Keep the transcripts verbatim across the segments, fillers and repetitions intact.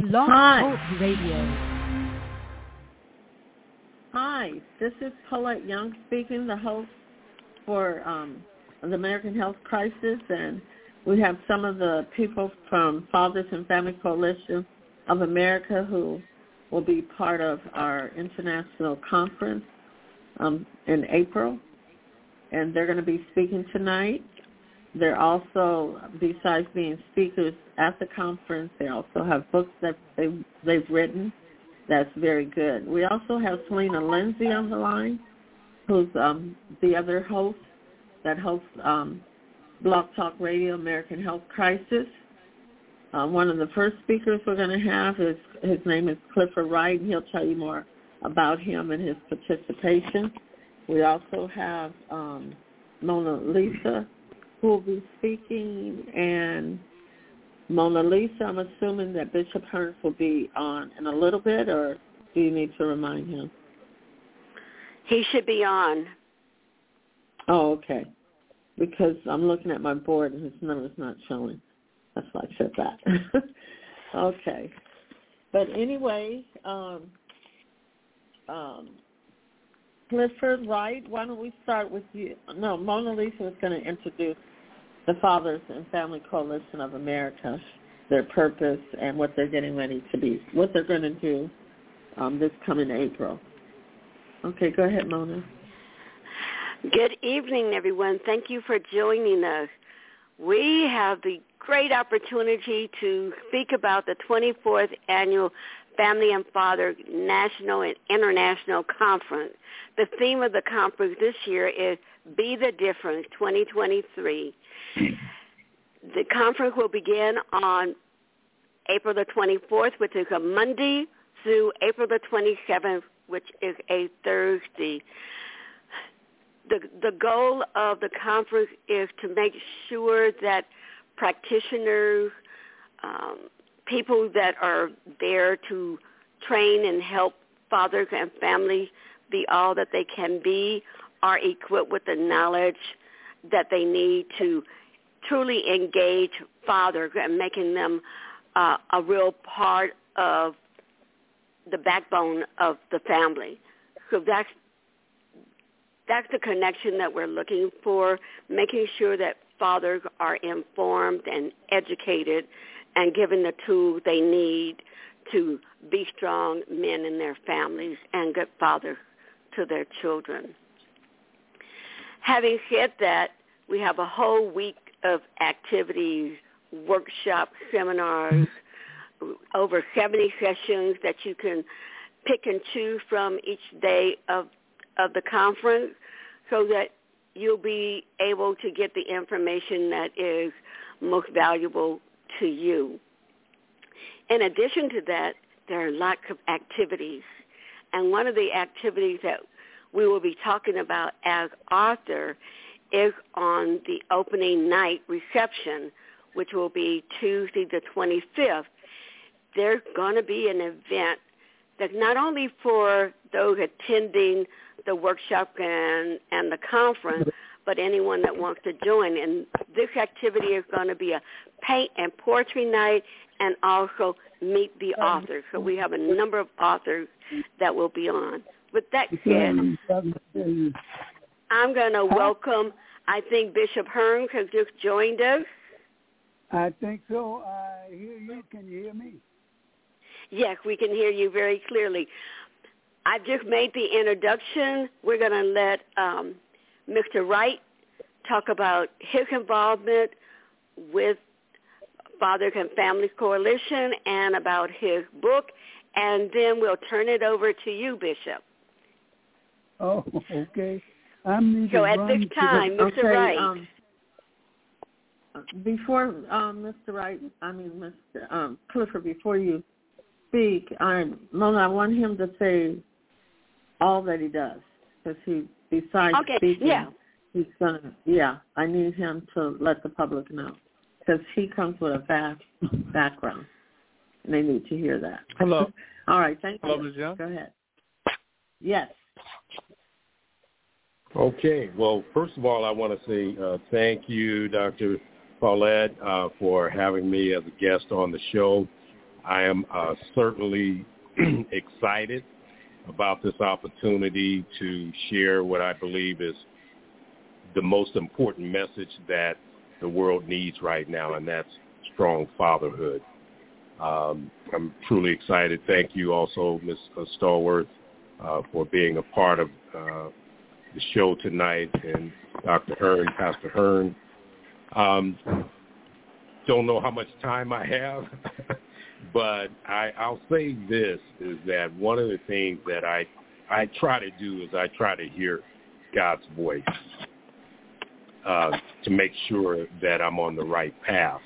Blog Talk Radio. Hi, this is Paulette Young speaking, the host for um, the American Health Crisis, and we have some of the people from Fathers and Family Coalition of America who will be part of our international conference um, in April, and they're going to be speaking tonight. They're also, besides being speakers at the conference, they also have books that they, they've written. That's very good. We also have Selena Lindsay on the line, who's um, the other host that hosts um, Blog Talk Radio, American Health Crisis. Uh, one of the first speakers we're going to have is, his name is Clifford Wright, and he'll tell you more about him and his participation. We also have um, Mona Lisa, who will be speaking, and Mona Lisa, I'm assuming that Bishop Hearns will be on in a little bit, or do you need to remind him? He should be on. Oh, okay. Because I'm looking at my board and his number's not showing. That's why I said that. Okay. But anyway, um, um, Clifford Wright, why don't we start with you? No, Mona Lisa was going to introduce the Fathers and Family Coalition of America, their purpose, and what they're getting ready to be, what they're going to do um, this coming April. Okay, go ahead, Mona. Good evening, everyone. Thank you for joining us. We have the great opportunity to speak about the twenty-fourth Annual Family and Father National and International Conference. The theme of the conference this year is Be the Difference twenty twenty-three. The conference will begin on April the twenty-fourth, which is a Monday, through April the twenty-seventh, which is a Thursday. The, the goal of the conference is to make sure that practitioners, um, people that are there to train and help fathers and families be all that they can be, are equipped with the knowledge that they need to truly engage fathers and making them uh, a real part of the backbone of the family. So that's that's the connection that we're looking for, making sure that fathers are informed and educated and given the tools they need to be strong men in their families and good fathers to their children. Having said that, we have a whole week of activities, workshops, seminars, over seventy sessions that you can pick and choose from each day of, of the conference so that you'll be able to get the information that is most valuable to you. In addition to that, there are lots of activities. And one of the activities that we will be talking about as author is on the opening night reception, which will be Tuesday the twenty-fifth. There's going to be an event that's not only for those attending the workshop and, and the conference, but anyone that wants to join. And this activity is going to be a paint and poetry night and also meet the authors. So we have a number of authors that will be on. With that said, I'm going to welcome, I think Bishop Hearns has just joined us. I think so. I hear you. Can you hear me? Yes, we can hear you very clearly. I just made the introduction. We're going to let um, Mister Wright talk about his involvement with Fathers and Families Coalition and about his book, and then we'll turn it over to you, Bishop. Oh, okay. I'm so at this time, Mister Okay, Wright. Um, before um, Mister Wright, I mean Mister Um, Clifford, before you speak, I, Mona, I want him to say all that he does, because he, besides okay, speaking, yeah. he's gonna. Yeah, I need him to let the public know, because he comes with a vast background, and they need to hear that. Hello. All right, thank Hello, you. Miz Young. Go ahead. Yes. Okay. Well, first of all, I want to say uh, thank you, Doctor Paulette, uh, for having me as a guest on the show. I am uh, certainly excited about this opportunity to share what I believe is the most important message that the world needs right now, and that's strong fatherhood. Um, I'm truly excited. Thank you also, Miz Stallworth, uh, for being a part of uh, the show tonight, and Doctor Hearn, Pastor Hearn. Um, don't know how much time I have, but I, I'll say this, is that one of the things that I, I try to do is I try to hear God's voice uh, to make sure that I'm on the right path.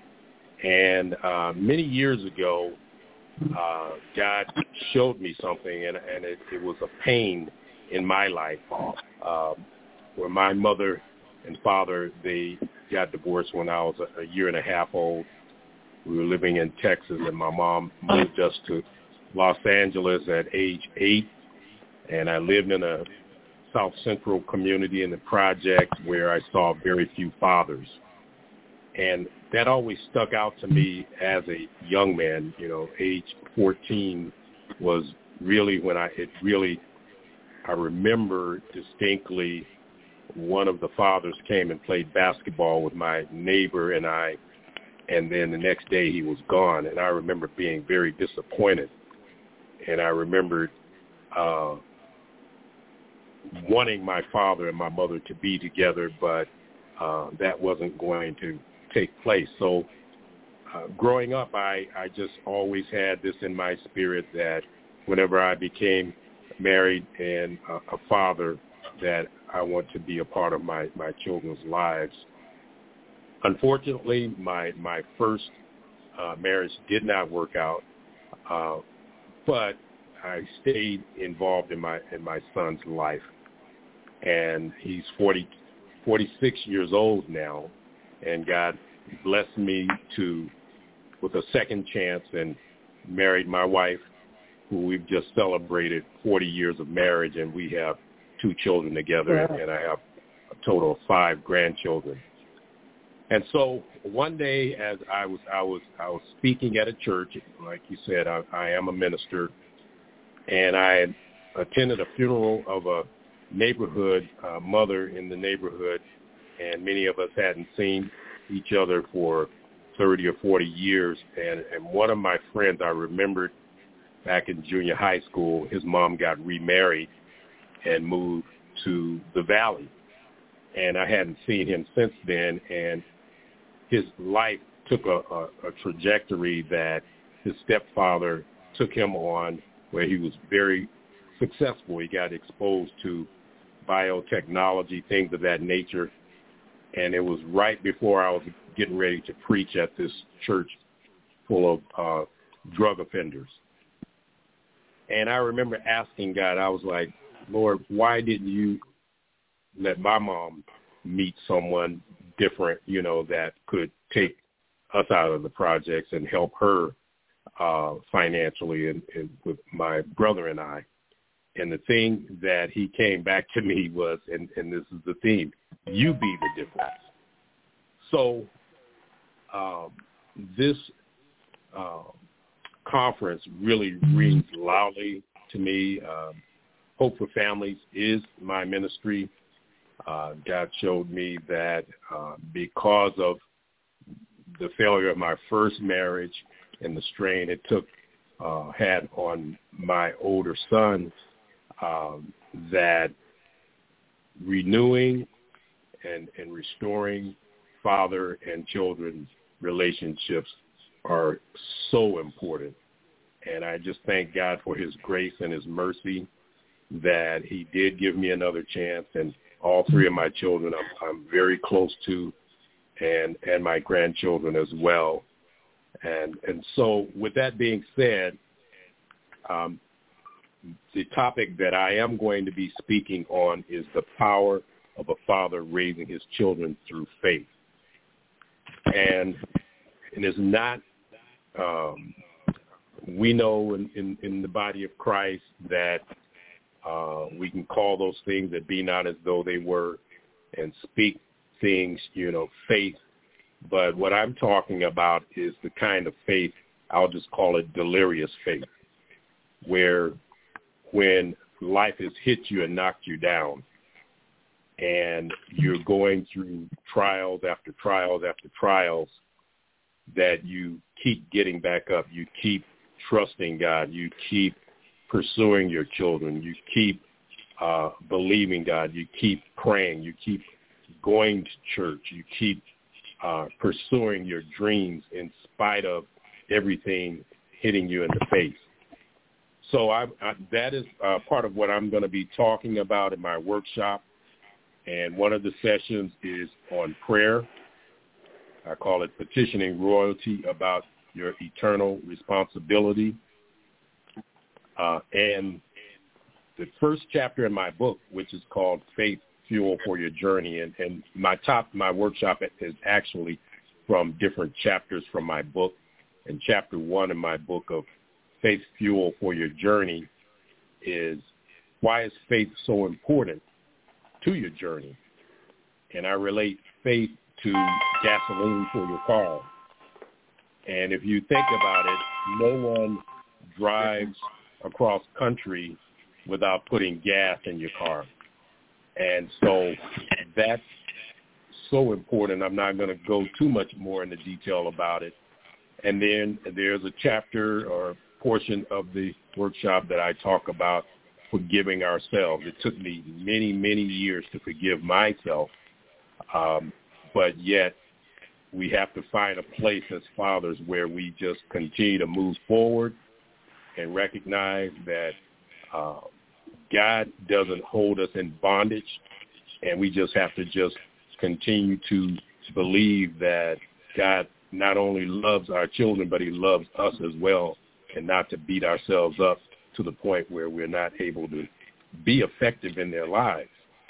And uh, many years ago, uh, God showed me something, and, and it, it was a pain in my life uh, where my mother and father, they got divorced when I was a, a year and a half old. We were living in Texas, and my mom moved us to Los Angeles at age eight, and I lived in a South Central community in the project where I saw very few fathers. And that always stuck out to me as a young man. You know, age fourteen was really when I, it really, I remember distinctly one of the fathers came and played basketball with my neighbor and I, and then the next day he was gone. And I remember being very disappointed. And I remembered uh, wanting my father and my mother to be together, but uh, that wasn't going to take place. So uh, growing up, I, I just always had this in my spirit that whenever I became married and a, a father, that I want to be a part of my, my children's lives. Unfortunately, my, my first uh, marriage did not work out, uh, but I stayed involved in my in my son's life. And he's forty, forty-six years old now, and God blessed me to with a second chance and married my wife, who we've just celebrated forty years of marriage, and we have two children together, yeah. and I have a total of five grandchildren. And so one day, as I was I was I was speaking at a church, like you said, I, I am a minister, and I attended a funeral of a neighborhood uh, mother in the neighborhood, and many of us hadn't seen each other for thirty or forty years. And, and one of my friends, I remembered back in junior high school, his mom got remarried and moved to the Valley. And I hadn't seen him since then. And his life took a, a, a trajectory that his stepfather took him on, where he was very successful. He got exposed to biotechnology, things of that nature. And it was right before I was getting ready to preach at this church full of uh, drug offenders. And I remember asking God, I was like, Lord, why didn't you let my mom meet someone different, you know, that could take us out of the projects and help her uh, financially and, and with my brother and I. And the thing that he came back to me was, and, and this is the theme, you be the difference. So um, this uh, conference really rings loudly to me. Um, Hope for Families is my ministry. Uh, God showed me that uh, because of the failure of my first marriage and the strain it took uh, had on my older son, um, that renewing and, and restoring father and children relationships are so important. And I just thank God for his grace and his mercy that he did give me another chance. And all three of my children I'm, I'm very close to, and, and my grandchildren as well. And, and so with that being said, um, the topic that I am going to be speaking on is the power of a father raising his children through faith. And it is not, um, we know in, in, in the body of Christ that uh, we can call those things that be not as though they were and speak things, you know, faith. But what I'm talking about is the kind of faith I'll just call it delirious faith, where when life has hit you and knocked you down and you're going through trials after trials after trials, that you keep getting back up, you keep trusting God, you keep pursuing your children, you keep uh, believing God, you keep praying, you keep going to church, you keep uh, pursuing your dreams in spite of everything hitting you in the face. So I, I, that is uh, part of what I'm going to be talking about in my workshop. And one of the sessions is on prayer. I call it Petitioning Royalty About Your Eternal Responsibility. Uh, and the first chapter in my book, which is called Faith Fuel for Your Journey, and, and my top, my workshop is actually from different chapters from my book. And chapter one in my book of Faith Fuel for Your Journey is why is faith so important to your journey? And I relate faith to gasoline for your car. And if you think about it, no one drives across country without putting gas in your car. And so that's so important. I'm not going to go too much more into detail about it. And then there's a chapter or portion of the workshop that I talk about forgiving ourselves. It took me many, many years to forgive myself, um, but yet we have to find a place as fathers where we just continue to move forward and recognize that uh, God doesn't hold us in bondage, and we just have to just continue to believe that God not only loves our children, but he loves us as well, and not to beat ourselves up to the point where we're not able to be effective in their lives.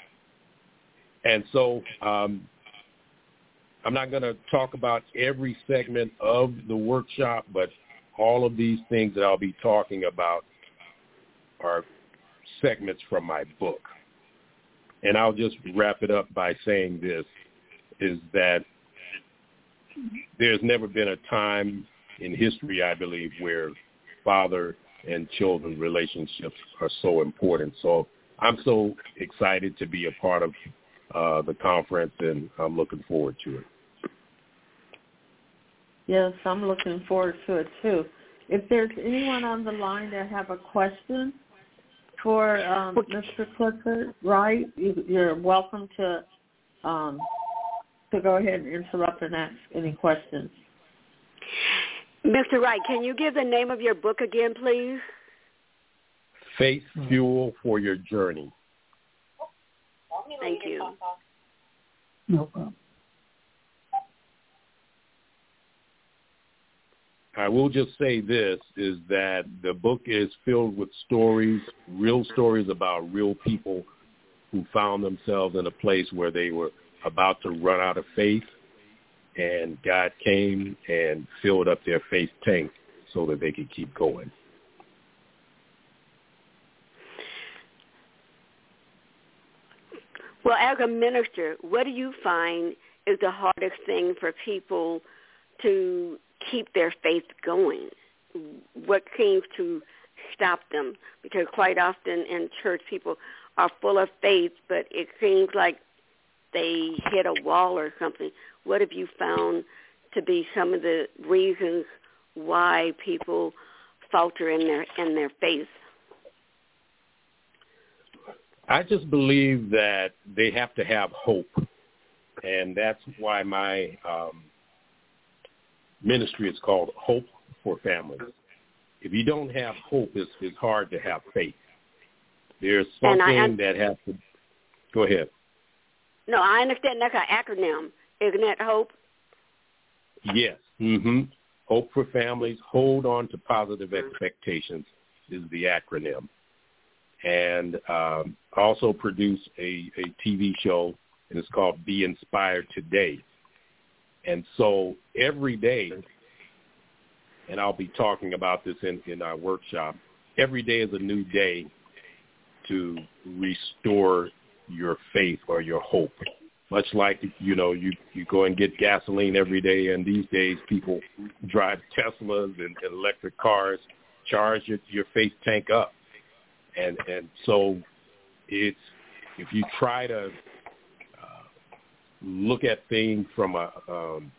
And so um, I'm not going to talk about every segment of the workshop, but all of these things that I'll be talking about are segments from my book. And I'll just wrap it up by saying this, is that there's never been a time in history, I believe, where father and children relationships are so important. So I'm so excited to be a part of uh, the conference, and I'm looking forward to it. Yes, I'm looking forward to it too. If there's anyone on the line that have a question for um, Mister Clifford Wright, you, you're welcome to um, to go ahead and interrupt and ask any questions. Mister Wright, can you give the name of your book again, please? Faith Fuel for Your Journey. Thank you. No problem. I will just say this, is that the book is filled with stories, real stories about real people who found themselves in a place where they were about to run out of faith, and God came and filled up their faith tank so that they could keep going. Well, as a minister, what do you find is the hardest thing for people to keep their faith going? What seems to stop them? Because quite often in church, people are full of faith, but it seems like they hit a wall or something. What have you found to be some of the reasons why people falter in their in their faith? I just believe that they have to have hope, and that's why my um, ministry is called Hope for Families. If you don't have hope, it's, it's hard to have faith. There's something I, that has to – go ahead. No, I understand that's an acronym. Isn't that HOPE? Yes. Mm-hmm. Hope for Families, Hold On to Positive Expectations is the acronym. And um, I also produce a, a T V show, and it's called Be Inspired Today. And so every day, and I'll be talking about this in, in our workshop, every day is a new day to restore your faith or your hope. much like, you know, you, you go and get gasoline every day, and these days people drive Teslas and electric cars, charge your, your faith tank up. And and so it's, if you try to uh, look at things from a um,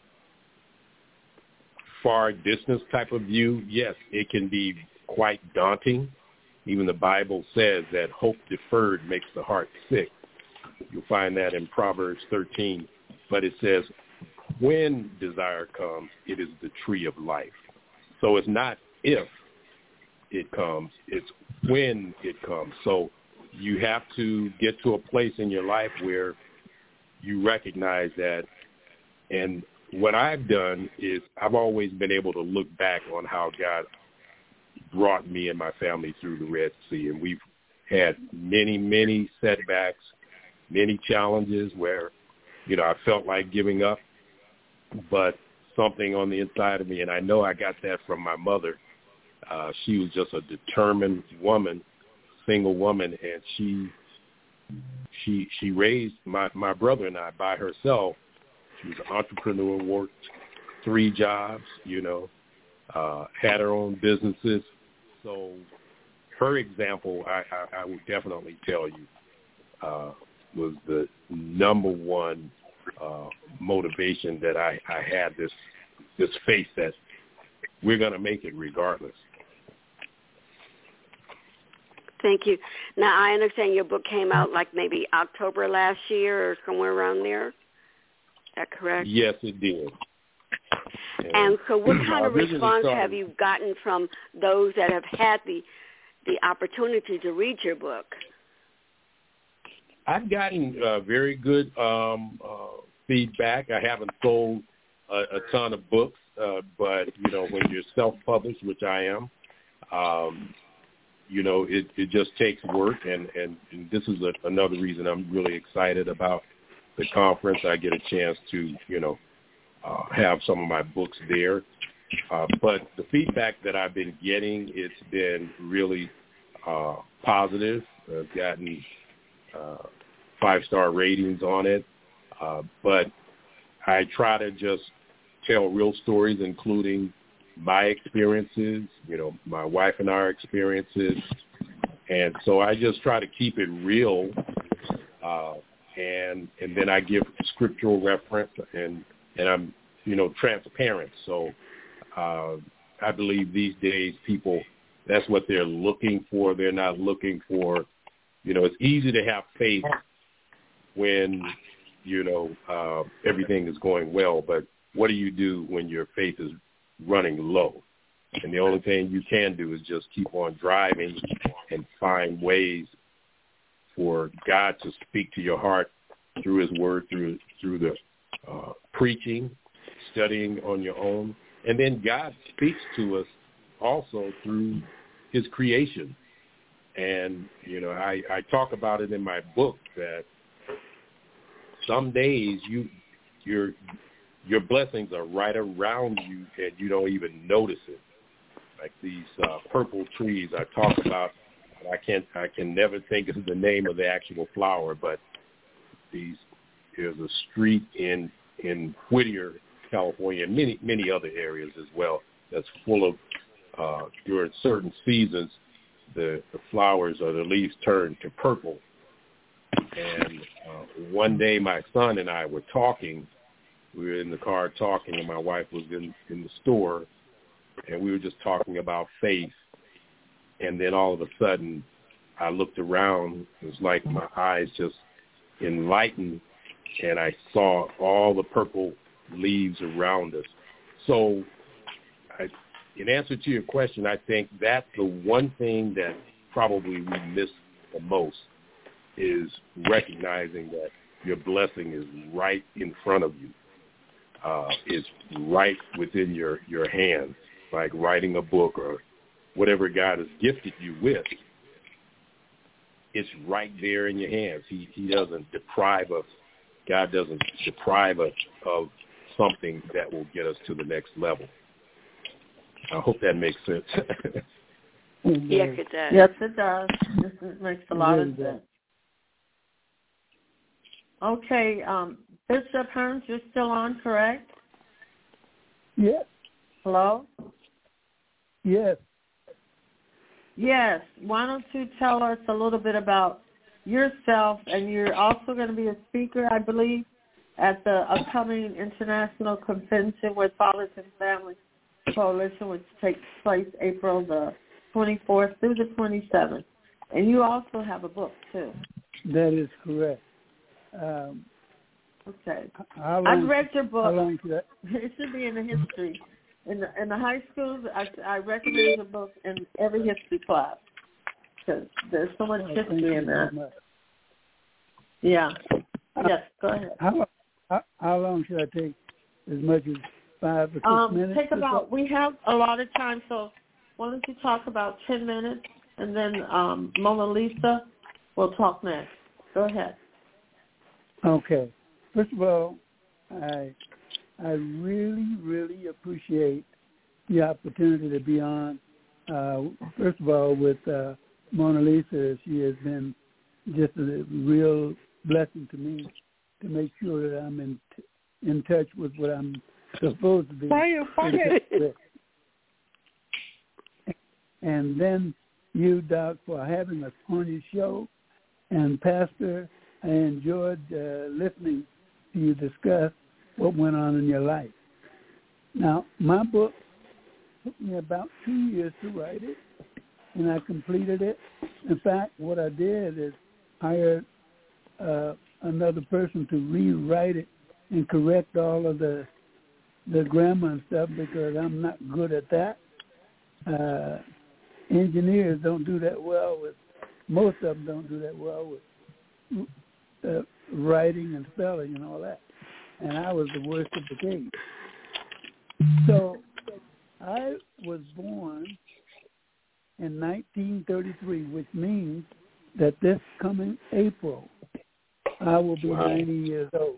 far distance type of view, yes, it can be quite daunting. Even the Bible says that hope deferred makes the heart sick. You'll find that in Proverbs thirteen. But it says, when desire comes, it is the tree of life. So it's not if it comes, it's when it comes. So you have to get to a place in your life where you recognize that. And what I've done is I've always been able to look back on how God brought me and my family through the Red Sea. And we've had many, many setbacks, many challenges where, you know, I felt like giving up, but something on the inside of me, and I know I got that from my mother. Uh, she was just a determined woman, single woman, and she she she raised my, my brother and I by herself. She was an entrepreneur, worked three jobs, you know, uh, had her own businesses. So her example, I, I, I would definitely tell you, uh, was the number one uh, motivation that I, I had this this faith that we're going to make it regardless. Thank you. Now, I understand your book came out like maybe October last year or somewhere around there. Is that correct? Yes, it did. And, and so what kind of response started, have you gotten from those that have had the the opportunity to read your book? I've gotten uh, very good um, uh, feedback. I haven't sold a, a ton of books, uh, but, you know, when you're self-published, which I am, um, you know, it, it just takes work, and, and, and this is a, another reason I'm really excited about the conference. I get a chance to, you know, uh, have some of my books there. Uh, but the feedback that I've been getting, it's been really uh, positive. I've gotten uh, five-star ratings on it. Uh, but I try to just tell real stories, including my experiences, you know, my wife and our experiences. And so I just try to keep it real. Uh, and and then I give scriptural reference, and, and I'm, you know, transparent. So uh, I believe these days people, that's what they're looking for. They're not looking for, you know, it's easy to have faith when, you know, uh, everything is going well. But what do you do when your faith is running low? And the only thing you can do is just keep on driving and find ways for God to speak to your heart through his word, through through the uh, preaching, studying on your own. And then God speaks to us also through his creation. And, you know, I, I talk about it in my book that some days you your your blessings are right around you and you don't even notice it. Like these uh, purple trees I talk about, I can't I can never think of the name of the actual flower, but these there's a street in in Whittier, California, and many many other areas as well that's full of uh, during certain seasons the, the flowers or the leaves turn to purple. And uh, one day my son and I were talking. We were in the car talking, and my wife was in, in the store, and we were just talking about faith. And then all of a sudden, I looked around. It was like my eyes just enlightened, and I saw all the purple leaves around us. So I, in answer to your question, I think that's the one thing that probably we miss the most is recognizing that your blessing is right in front of you. Uh, it's right within your, your hands, like writing a book or whatever God has gifted you with. It's right there in your hands. He, he doesn't deprive us. God doesn't deprive us of something that will get us to the next level. I hope that makes sense. Yes, it does. Yes, it does. This makes a lot of sense. Okay, um, Bishop Hearns, you're still on, correct? Yes. Hello? Yes. Yes. Why don't you tell us a little bit about yourself, and you're also going to be a speaker, I believe, at the upcoming International Convention with Fathers and Families Coalition, which takes place April the twenty-fourth through the twenty-seventh. And you also have a book, too. That is correct. Um, okay. Long, I've read your book. How long should I? It should be in the history. In the, in the high schools, I, I recommend your book in every history class because there's so much oh, history in that. So yeah. Uh, yes, go ahead. How, how, how long should I take? As much as five or six um, minutes? Take about, we have a lot of time, so why don't you talk about ten minutes, and then um, Mona Lisa will talk next. Go ahead. Okay. First of all, I I really, really appreciate the opportunity to be on. Uh, first of all, with uh, Mona Lisa, she has been just a real blessing to me to make sure that I'm in t- in touch with what I'm supposed to be. Fire, fire. With. And then you, Doc, for having us on your show. And Pastor, I enjoyed uh, listening to you discuss what went on in your life. Now, my book took me about two years to write it, and I completed it. In fact, what I did is hired uh, another person to rewrite it and correct all of the the grammar and stuff because I'm not good at that. Uh, engineers don't do that well with, most of them don't do that well with uh, writing and spelling and all that. And I was the worst of the case. So I was born in nineteen thirty-three, which means that this coming April, I will be wow. ninety years old.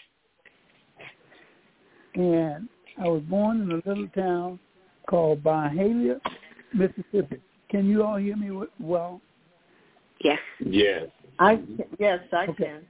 And I was born in a little town called Byhalia, Mississippi. Can you all hear me well? Yes. Yes. I yes, I okay. can.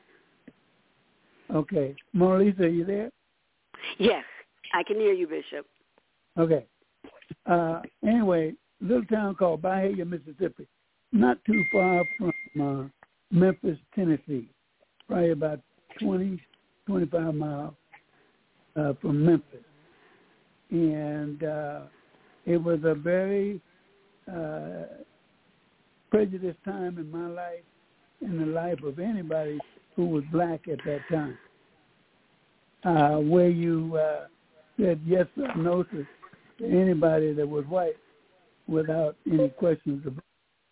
Okay. Mona Lisa, are you there? Yes, I can hear you, Bishop. Okay. Uh, anyway, little town called Byhalia, Mississippi, not too far from uh, Memphis, Tennessee, probably about twenty, twenty-five miles uh, from Memphis. And uh, it was a very uh, prejudiced time in my life, in the life of anybody who was black at that time, uh, where you uh, said yes or no to anybody that was white without any questions about it.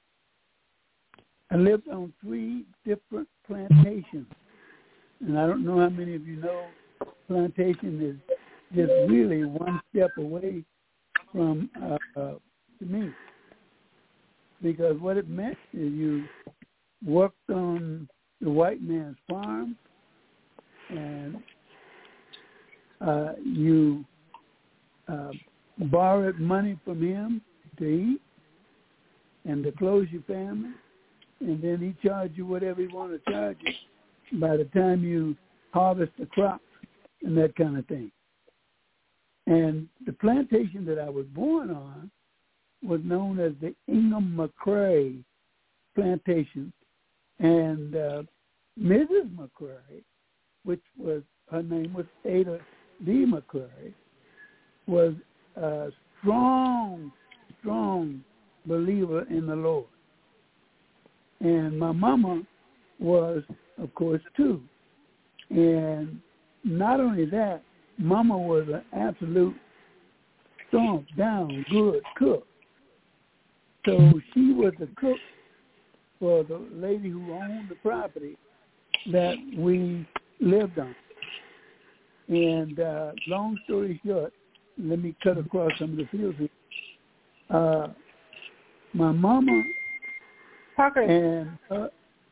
I lived on three different plantations, and I don't know how many of you know plantation is just really one step away from uh, uh, to me, because what it meant is you worked on the white man's farm, and uh, you uh, borrowed money from him to eat and to clothe your family, and then he charged you whatever he wanted to charge you by the time you harvest the crops and that kind of thing. And the plantation that I was born on was known as the Ingham McCrae plantation. And uh, Missus McCrae, which was, her name was Ada D. McCrae, was a strong, strong believer in the Lord. And my mama was, of course, too. And not only that, Mama was an absolute stomped down good cook. So she was the cook for the lady who owned the property that we lived on. And uh, long story short, let me cut across some of the fields here. Uh, my mama Parker. and uh,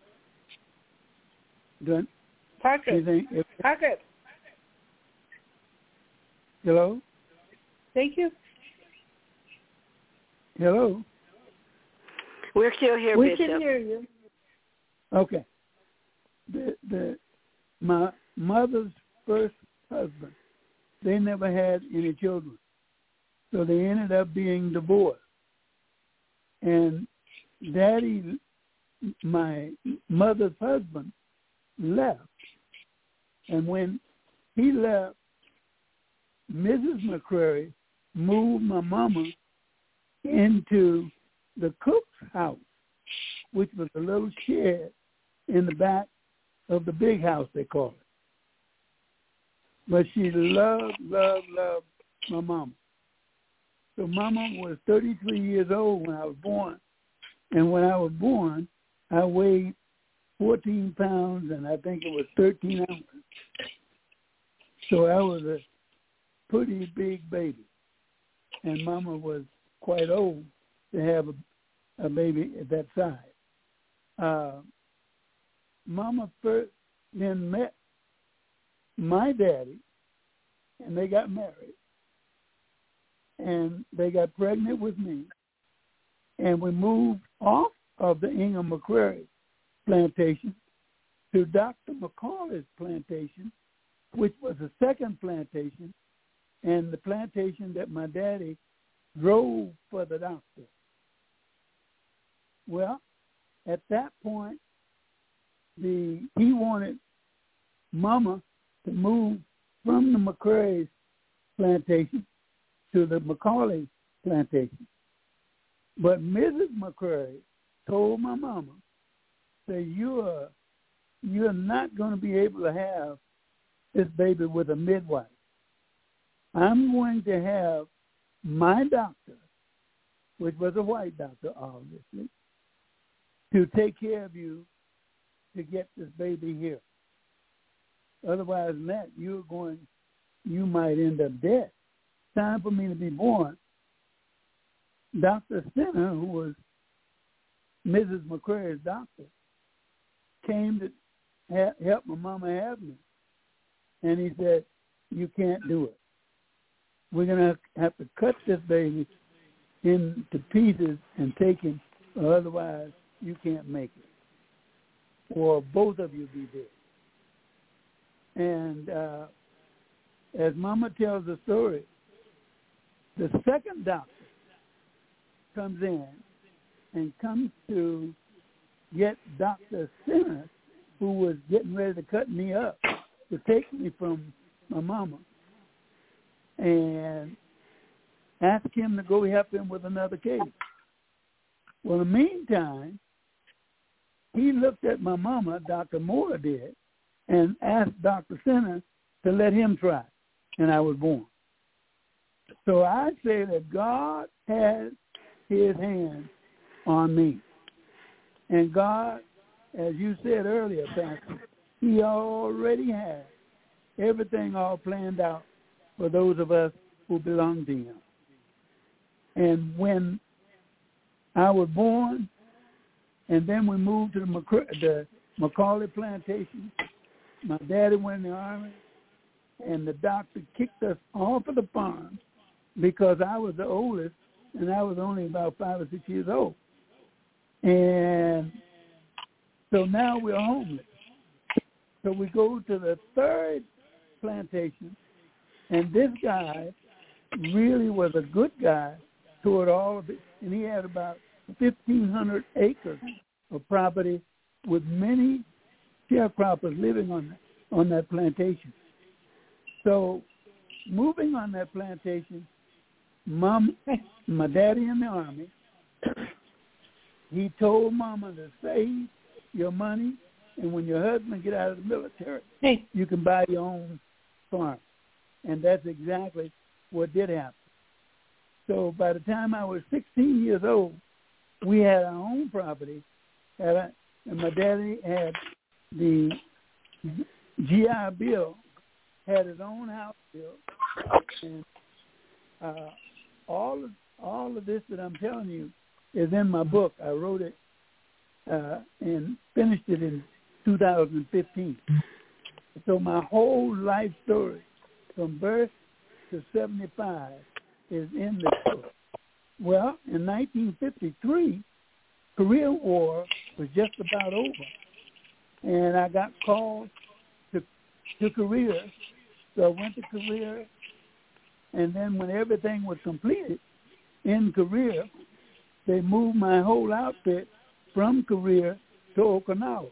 done, Parker. anything, if, Parker. hello? Thank you. Hello? We're still here, we Bishop. We can hear you. Okay. The, the my mother's first husband, they never had any children. So they ended up being divorced. And Daddy, my mother's husband, left. And when he left, Missus McCrary moved my mama into the cook's house, which was a little shed in the back of the big house, they call it. But she loved, loved, loved my mama. So Mama was thirty-three years old when I was born. And when I was born, I weighed fourteen pounds, and I think it was thirteen ounces. So I was a pretty big baby. And Mama was quite old to have a, a baby at that size. Uh, Mama first then met my daddy, and they got married. And they got pregnant with me, and we moved off of the Ingham McCrary plantation to Doctor McCauley's plantation, which was the second plantation, and the plantation that my daddy drove for the doctor. Well, at that point, the he wanted Mama to move from the McCrary's plantation to the McCauley plantation. But Missus McCrary told my mama that you are you're not going to be able to have this baby with a midwife. I'm going to have my doctor, which was a white doctor, obviously, to take care of you to get this baby here. Otherwise than that, you're going, you might end up dead. Time for me to be born. Doctor Sinner, who was Missus McCrary's doctor, came to ha- help my mama have me. And he said, you can't do it. We're going to have to cut this baby into pieces and take him, or otherwise you can't make it. Or both of you be dead. And uh, as Mama tells the story, the second doctor comes in and comes to get Doctor Sinner, who was getting ready to cut me up, to take me from my mama, and ask him to go help him with another case. Well, in the meantime, he looked at my mama, Doctor Moore did, and asked Doctor Sinner to let him try, and I was born. So I say that God has his hand on me. And God, as you said earlier, Pastor, he already has everything all planned out for those of us who belong to him. And when I was born, and then we moved to the, McC- the McCauley plantation, my daddy went in the Army, and the doctor kicked us off of the farm because I was the oldest, and I was only about five or six years old. And so now we're homeless. So we go to the third plantation, and this guy really was a good guy toward all of it, and he had about fifteen hundred acres of property with many sharecroppers living on that, on that plantation. So moving on that plantation, Mom, my daddy in the Army, he told Mama to save your money, and when your husband get out of the military, hey, you can buy your own farm. And that's exactly what did happen. So by the time I was sixteen years old, we had our own property, and, I, and my daddy had the G I Bill, had his own house built, and uh, all of, all of this that I'm telling you is in my book. I wrote it uh, and finished it in two thousand fifteen. So my whole life story, from birth to seventy-five, is in this book. Well, in nineteen fifty-three, Korean War was just about over, and I got called to to career. So I went to career, and then when everything was completed in career, they moved my whole outfit from career to Okinawa.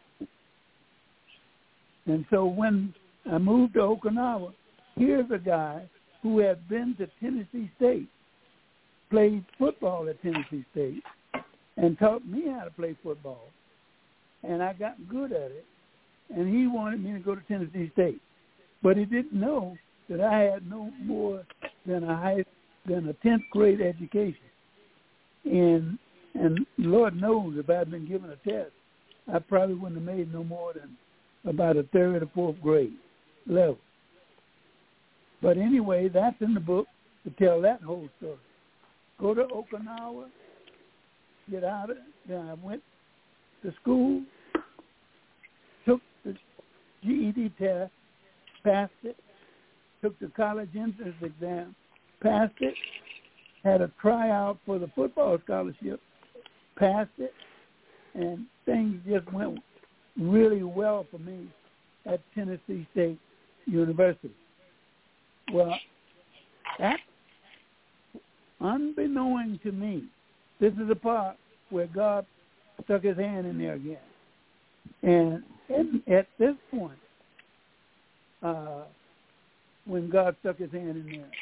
And so when I moved to Okinawa, here's a guy who had been to Tennessee State, played football at Tennessee State, and taught me how to play football. And I got good at it. And he wanted me to go to Tennessee State. But he didn't know that I had no more than a high, than a tenth grade education. And and Lord knows if I'd been given a test, I probably wouldn't have made no more than about a third or fourth grade level. But anyway, that's in the book to tell that whole story. Go to Okinawa, get out of it. Then I went to school, took the G E D test, passed it, took the college entrance exam, passed it, had a tryout for the football scholarship, passed it, and things just went really well for me at Tennessee State University. Well, that, unbeknown to me, this is the part where God stuck his hand in there again. And in, at this point, uh, when God stuck his hand in there,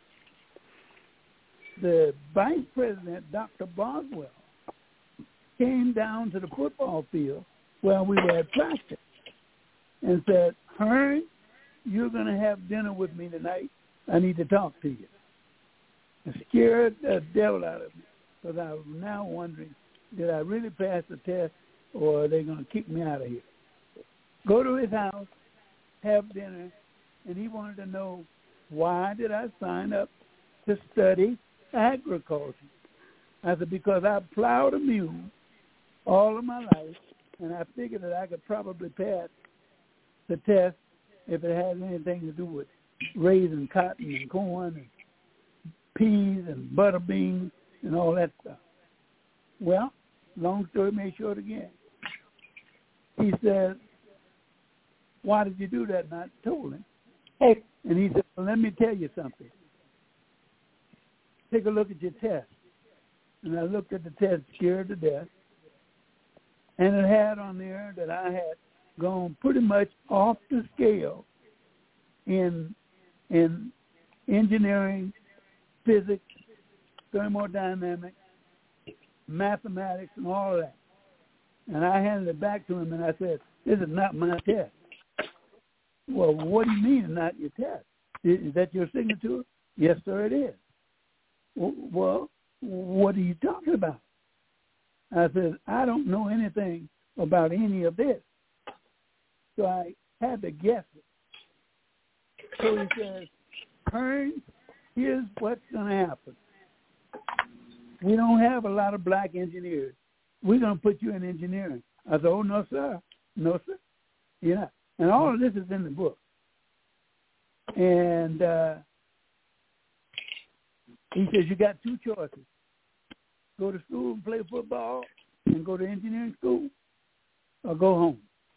the vice president, Doctor Boswell, came down to the football field where we were at practice and said, Hearn, you're going to have dinner with me tonight. I need to talk to you. It scared the devil out of me because I was now wondering, did I really pass the test or are they going to kick me out of here? Go to his house, have dinner, and he wanted to know, why did I sign up to study agriculture? I said, because I plowed a mule all of my life, and I figured that I could probably pass the test if it had anything to do with raising cotton and corn and peas and butter beans and all that stuff. Well, long story made short again. He said, why did you do that? And I told him. Hey. And he said, well, let me tell you something. Take a look at your test. And I looked at the test, scared to death. And it had on there that I had gone pretty much off the scale in in engineering, physics, thermodynamics, mathematics, and all of that. And I handed it back to him, and I said, this is not my test. Well, what do you mean not your test? Is that your signature? Yes, sir, it is. Well, what are you talking about? I said, I don't know anything about any of this. So I had to guess it. So he says, Hearn, here's what's going to happen. We don't have a lot of black engineers. We're going to put you in engineering. I said, oh, no, sir. No, sir. You're not. And all of this is in the book. And uh, he says, you got two choices. Go to school and play football and go to engineering school, or go home.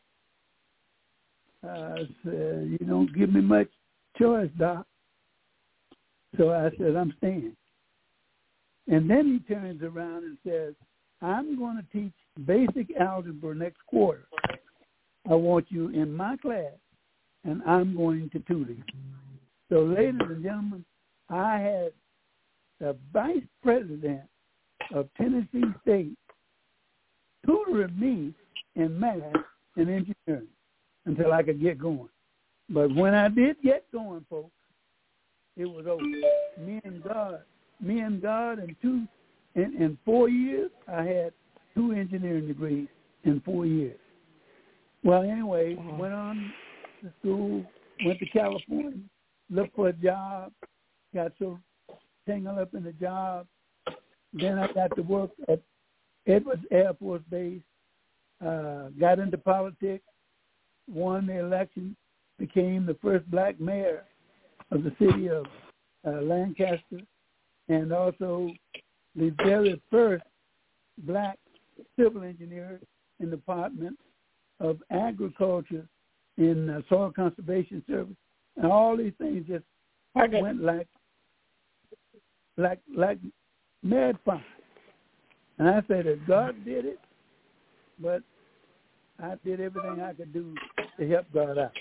I said, you don't give me much choice, Doc. So I said, I'm staying. And then he turns around and says, I'm going to teach basic algebra next quarter. I want you in my class, and I'm going to tutor you. So, ladies and gentlemen, I had the vice president of Tennessee State tutoring me in math and engineering until I could get going. But when I did get going, folks, it was over. Me and God, me and God, in two, in, in four years, I had two engineering degrees in four years. Well, anyway, mm-hmm. went on to school, went to California, looked for a job, got so tangled up in the job. Then I got to work at Edwards Air Force Base, uh, got into politics, won the election, became the first black mayor of the city of uh, Lancaster, and also the very first black civil engineer in the Department of Agriculture in the Soil Conservation Service, and all these things just Pardon? went like like like mad fire. And I said that God did it, but I did everything I could do to help God out.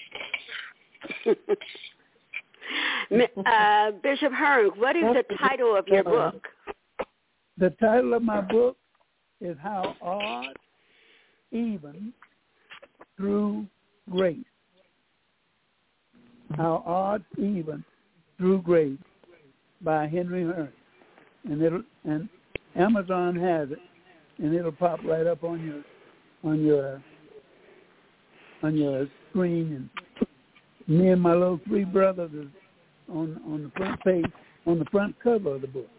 uh, Bishop Hearn, what is the title of your book? The title of my book is How Odd, Even, Through Grace. How Odd, Even, Through Grace by Henry Hearn. And it'll and Amazon has it, and it'll pop right up on your on your on your screen. And me and my little three brothers is on on the front page, on the front cover of the book.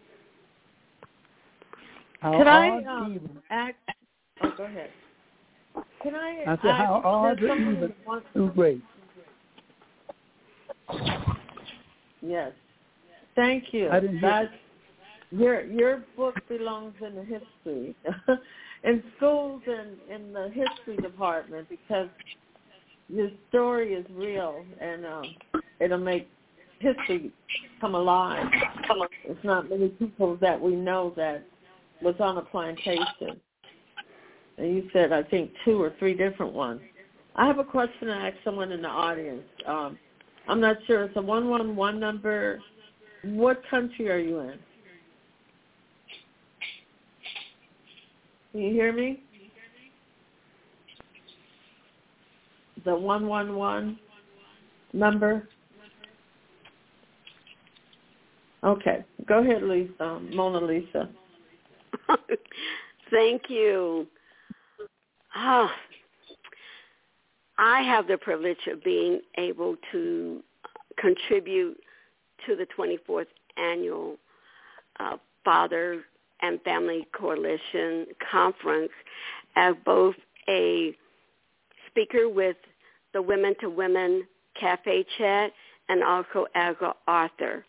How Could I odd, um, even. ask? Oh, go ahead. Can I? I said, how odd, even, through grace. Yes. Thank you. I didn't hear That's, your your book belongs in the history, in schools and in the history department, because your story is real, and um, it'll make history come alive. It's not many people that we know that was on a plantation. And you said, I think, two or three different ones. I have a question to ask someone in the audience. Um, I'm not sure. It's a one one one number. What country are you in? Can you hear me? The one one one number? Okay. Go ahead, Lisa, um, Mona Lisa. Thank you. Oh, I have the privilege of being able to contribute to the twenty-fourth Annual uh, Father and Family Coalition Conference as both a speaker with the Women to Women Cafe Chat and also as an author.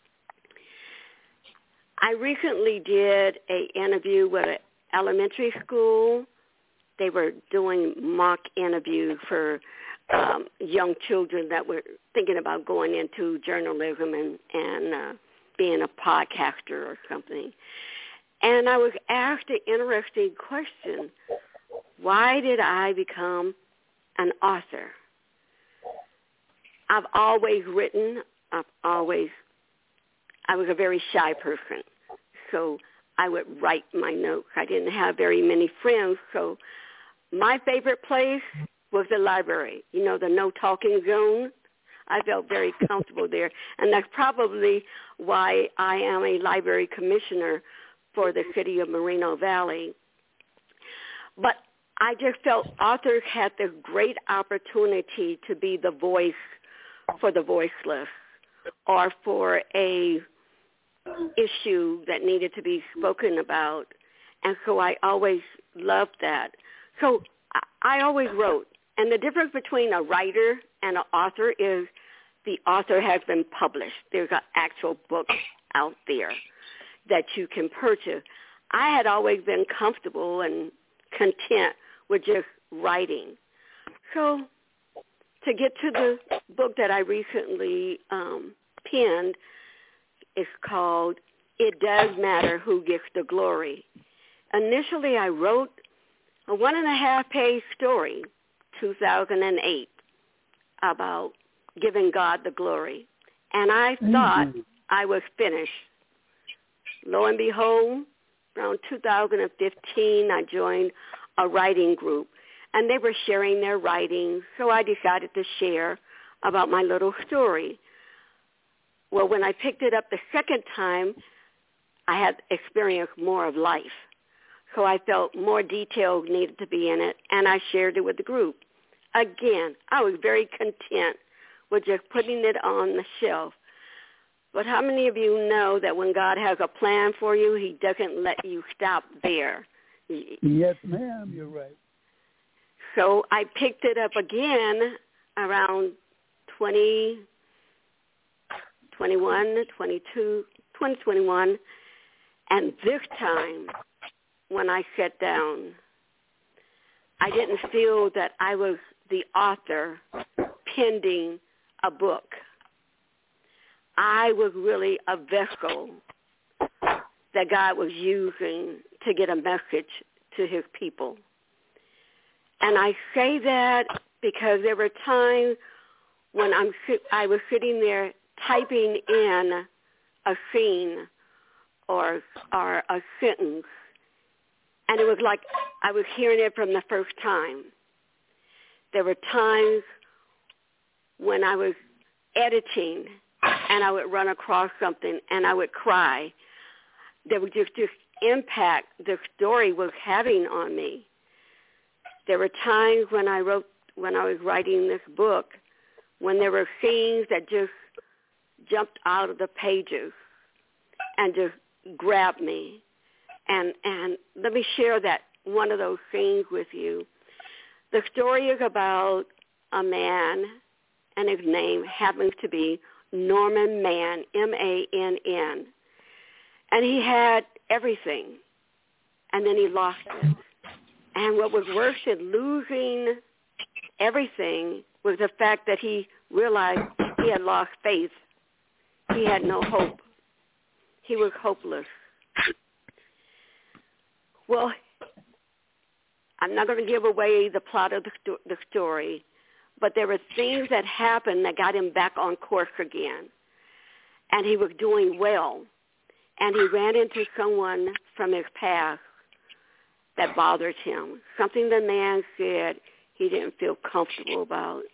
I recently did an interview with an elementary school. They were doing mock interviews for um, young children that were thinking about going into journalism and, and uh, being a podcaster or something. And I was asked an interesting question. Why did I become an author? I've always written. I've always, I was a very shy person. So I would write my notes. I didn't have very many friends, so my favorite place was the library, you know, the no-talking zone. I felt very comfortable there, and that's probably why I am a library commissioner for the city of Moreno Valley. But I just felt authors had the great opportunity to be the voice for the voiceless or for a issue that needed to be spoken about. And so I always loved that. So I always wrote. And the difference between a writer and an author is the author has been published. There's an actual book out there that you can purchase. I had always been comfortable and content with just writing. So to get to the book that I recently um, penned, it's called It Does Matter Who Gets the Glory. Initially, I wrote a one and a half page story, two thousand eight, about giving God the glory. And I thought mm-hmm. I was finished. Lo and behold, around two thousand fifteen, I joined a writing group, and they were sharing their writings, so I decided to share about my little story. Well, when I picked it up the second time, I had experienced more of life. So I felt more detail needed to be in it, and I shared it with the group. Again, I was very content with just putting it on the shelf. But how many of you know that when God has a plan for you, he doesn't let you stop there? Yes, ma'am, you're right. So I picked it up again around twenty twenty-one, twenty-two, twenty twenty-one, and this time when I sat down, I didn't feel that I was the author pending a book. I was really a vessel that God was using to get a message to his people. And I say that because there were times when I'm I was sitting there typing in a scene or or a sentence, and it was like I was hearing it from the first time. There were times when I was editing and I would run across something and I would cry. There was just this impact the story was having on me. There were times when I wrote, when I was writing this book, when there were scenes that just jumped out of the pages and just grabbed me. And and let me share that one of those scenes with you. The story is about a man, and his name happens to be Norman Mann, M A N N. And he had everything, and then he lost it. And what was worse than losing everything was the fact that he realized he had lost faith. He had no hope. He was hopeless. Well, I'm not going to give away the plot of the, sto- the story, but there were things that happened that got him back on course again. And he was doing well. And he ran into someone from his past that bothered him, something the man said he didn't feel comfortable about.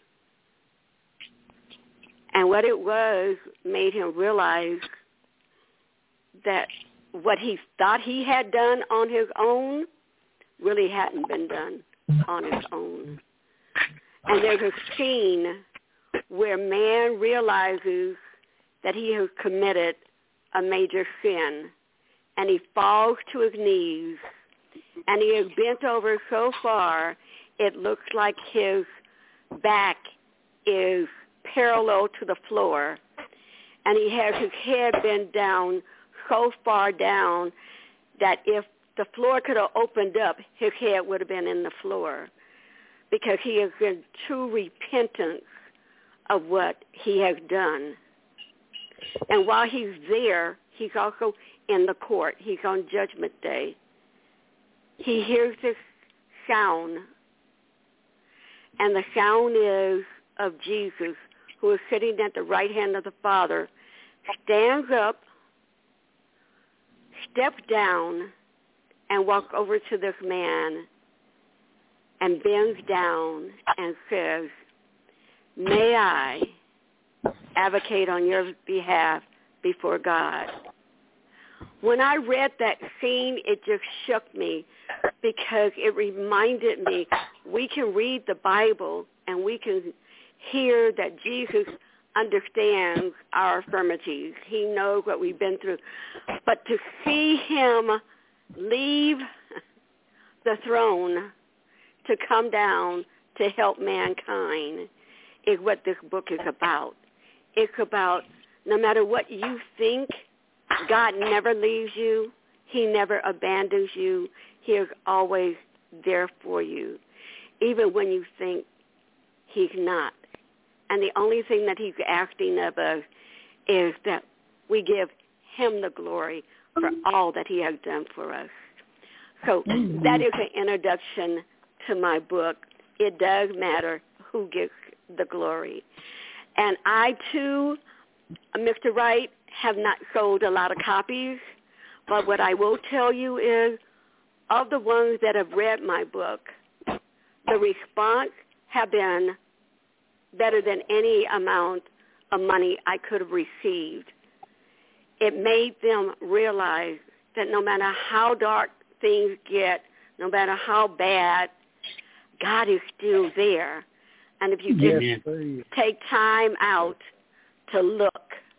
And what it was made him realize that what he thought he had done on his own really hadn't been done on his own. And there's a scene where man realizes that he has committed a major sin, and he falls to his knees, and he is bent over so far it looks like his back is parallel to the floor, and he has his head bent down so far down that if the floor could have opened up, his head would have been in the floor, because he is in true repentance of what he has done. And while he's there, he's also in the court. He's on Judgment Day. He hears this sound, and the sound is of Jesus, who is sitting at the right hand of the Father, stands up, steps down, and walks over to this man and bends down and says, "May I advocate on your behalf before God?" When I read that scene, it just shook me, because it reminded me we can read the Bible and we can hear that Jesus understands our infirmities. He knows what we've been through. But to see him leave the throne to come down to help mankind is what this book is about. It's about no matter what you think, God never leaves you. He never abandons you. He is always there for you, even when you think he's not. And the only thing that he's asking of us is that we give him the glory for all that he has done for us. So that is an introduction to my book. It does matter who gets the glory. And I, too, Mister Wright, have not sold a lot of copies, but what I will tell you is, of the ones that have read my book, the response have been better than any amount of money I could have received. It made them realize that no matter how dark things get, no matter how bad, God is still there. And if you just yes. take time out to look,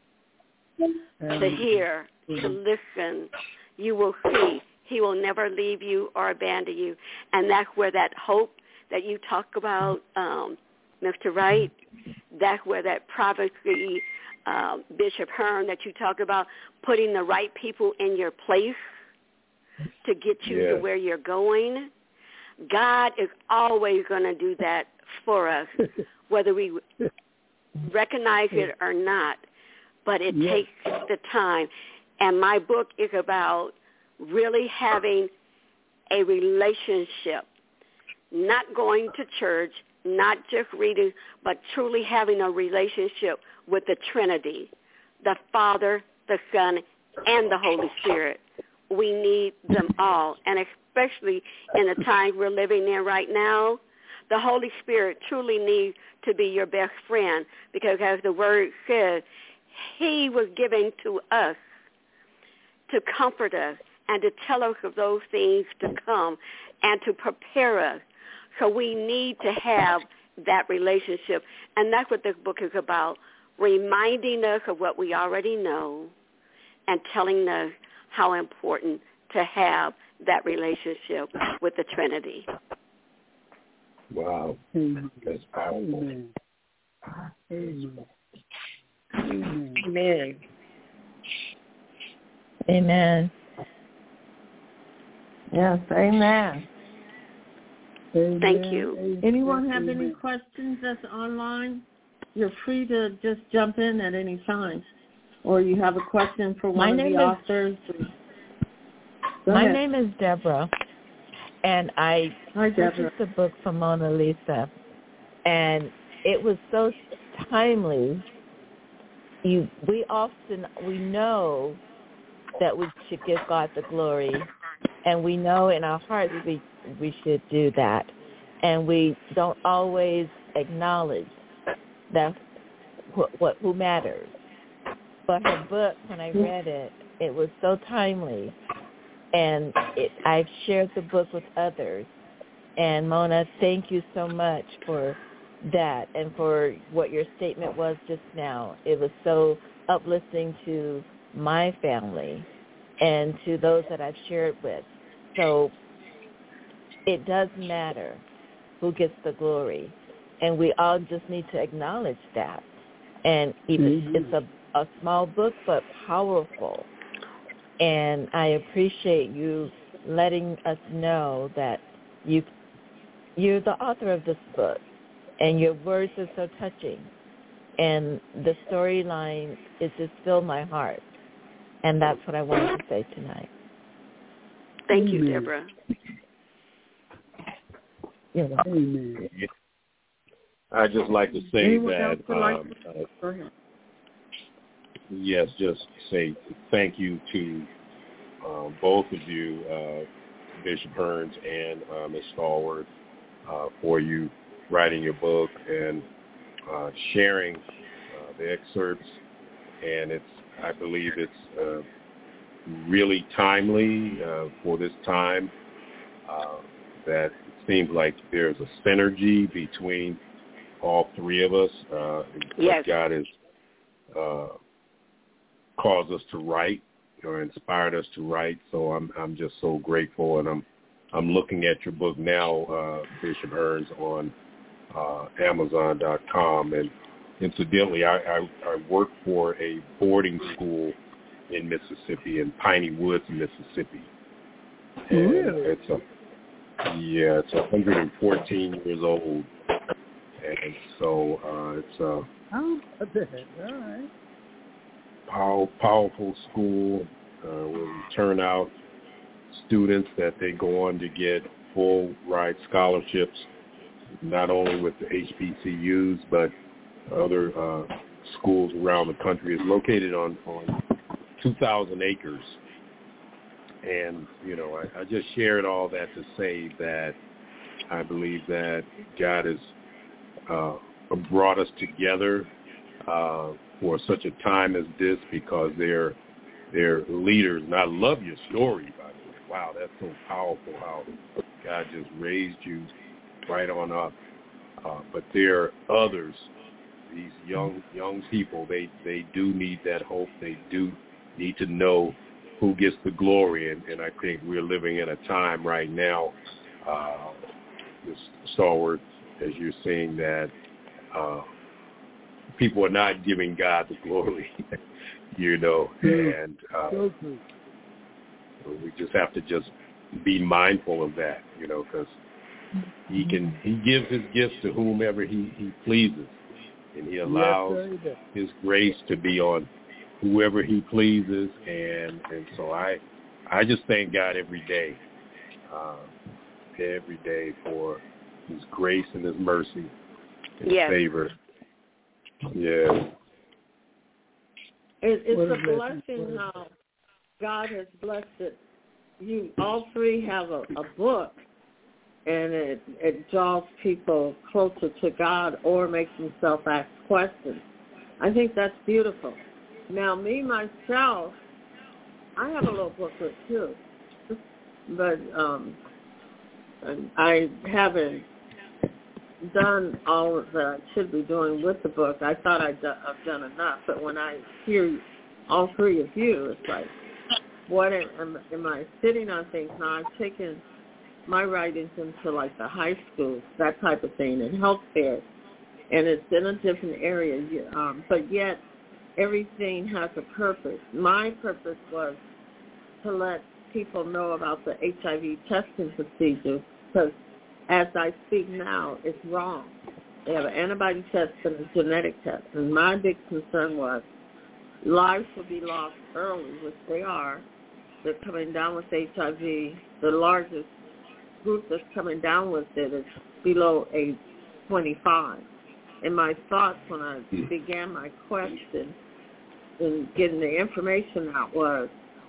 um, to hear, to listen, you will see he will never leave you or abandon you. And that's where that hope that you talk about, um, Mister Wright, that's where that prophecy, uh, Bishop Hearn, that you talk about, putting the right people in your place to get you yeah. to where you're going. God is always going to do that for us, whether we recognize it or not. But it yes. takes the time. And my book is about really having a relationship, not going to church, not just reading, but truly having a relationship with the Trinity, the Father, the Son, and the Holy Spirit. We need them all, and especially in the time we're living in right now, the Holy Spirit truly needs to be your best friend, because as the Word says, he was given to us to comfort us and to tell us of those things to come and to prepare us. So we need to have that relationship, and that's what this book is about, reminding us of what we already know and telling us how important to have that relationship with the Trinity. Wow. Amen. That's powerful. Amen. Amen. Amen. Amen. Amen. Yes, amen. Amen. Thank you. Amen. Anyone have Amen. any questions that's online? You're free to just jump in at any time. Or you have a question for My one of name the is- authors. Go My ahead. name is Deborah, and I Hi, Deborah. purchased the book from Mona Lisa, and it was so timely. You, we often, we know that we should give God the glory, and we know in our hearts we we should do that, and we don't always acknowledge that what, what who matters. But her book, when I read it, it was so timely, and it, I've shared the book with others. And Mona, thank you so much for that and for what your statement was just now. It was so uplifting to my family and to those that I've shared with. So it does matter who gets the glory, and we all just need to acknowledge that. And even Mm-hmm. it's a, a small book, but powerful. And I appreciate you letting us know that you, you're the author of this book, and your words are so touching. And the storyline is just filled my heart. And that's what I wanted to say tonight. Thank you, Amen. Deborah. You're welcome. Amen. I'd just like to say Anyone that, else would like um, to- uh, Go ahead. yes, just say thank you to uh, both of you, uh, Bishop Hearns and uh, Miz Stallworth, uh, for you writing your book and uh, sharing uh, the excerpts. And it's, I believe it's uh, really timely uh, for this time, uh, that it seems like there's a synergy between all three of us. Uh, Yes. God has uh, caused us to write or inspired us to write. So I'm I'm just so grateful, and I'm I'm looking at your book now, uh, Bishop Hearns, on uh, Amazon dot com. And incidentally, I, I, I work for a boarding school in Mississippi, in Piney Woods, Mississippi. And Really? it's a yeah, it's one hundred fourteen years old. And so uh, it's a How about that? All right. pow- powerful school uh, where we turn out students that they go on to get full ride scholarships, not only with the H B C Us but other uh, schools around the country. It's located on, on two thousand acres. And, you know, I, I just shared all that to say that I believe that God has uh, brought us together uh, for such a time as this, because they're, they're leaders. And I love your story, by the way. Wow, that's so powerful how God just raised you right on up. Uh, but there are others, these young young people, they, they do need that hope. They do need to know who gets the glory. And, and I think we're living in a time right now, uh, this Stallworth, as you're seeing, that uh, people are not giving God the glory, you know, and uh, So true. we just have to just be mindful of that, you know, because he can he gives his gifts to whomever he, he pleases, and he allows yes, his grace to be on whoever he pleases, and and so I I just thank God every day, uh, every day for his grace and his mercy and yes. favor. Yeah. It, it's What a a blessing blessing. how God has blessed it. You all three have a, a book, and it it draws people closer to God or makes themselves ask questions. I think that's beautiful. Now, me myself, I have a little booklet too, but um, I haven't done all that I should be doing with the book. I thought I'd do, I've done enough, but when I hear all three of you, it's like, what am, am I sitting on things? Now, I've taken my writings into like the high schools, that type of thing, and healthcare, and it's in a different area, um, but yet everything has a purpose. My purpose was to let people know about the H I V testing procedure, because as I speak now, it's wrong. They have an antibody test and a genetic test. And my big concern was lives will be lost early, which they are. They're coming down with H I V. The largest group that's coming down with it is below age twenty-five. And my thoughts when I began my question and getting the information out was